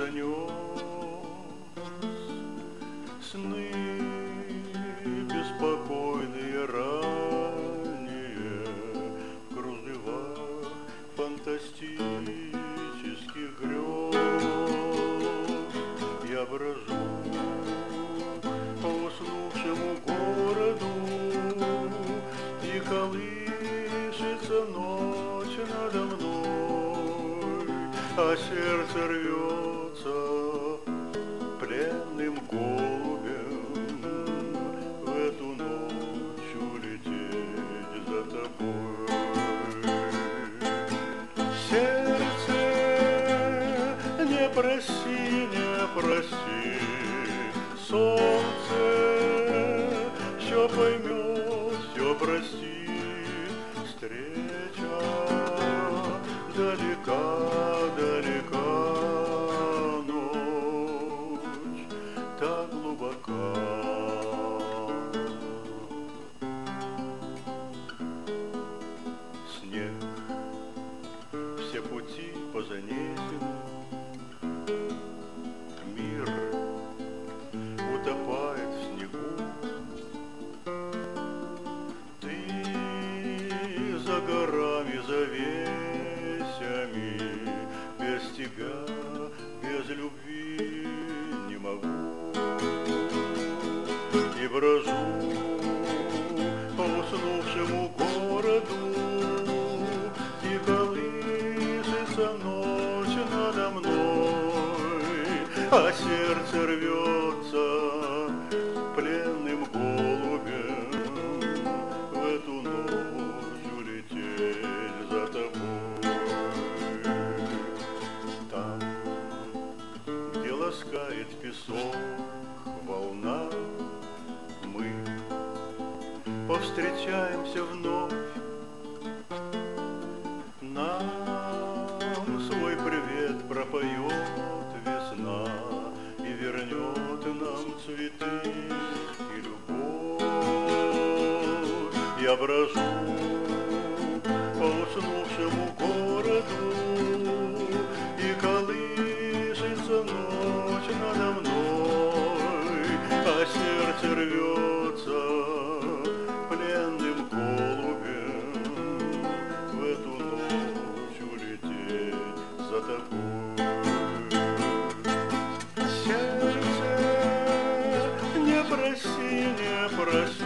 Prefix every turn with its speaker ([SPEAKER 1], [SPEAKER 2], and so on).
[SPEAKER 1] занес сны беспокойные ранее в кружевах фантастических грез. Я брожу по уснувшему городу, и колышется ночь надо мной, а сердце рвется пленным голубем в эту ночь улететь за тобой. Сердце, не проси, не проси, солнце все поймет, все простит. Встреча далека, далека, ночь так глубока. Снег, все пути позанесены, мир утопает в снегу. Ты за горами, за весями, без тебя, без любви не могу. И брожу по уснувшему городу, и колышется ночь надо мной, а сердце рвется пленным голубем в эту ночь улететь за тобой. Там, где ласкает песок волна, мы повстречаемся вновь. Нам свой привет пропоет весна и вернет нам цветы и любовь. Я брожу по уснувшему городу, и колышется ночь надо мной, а сердце рвется пленным голубем в эту ночь улететь за тобой. Сердце, не проси, не проси,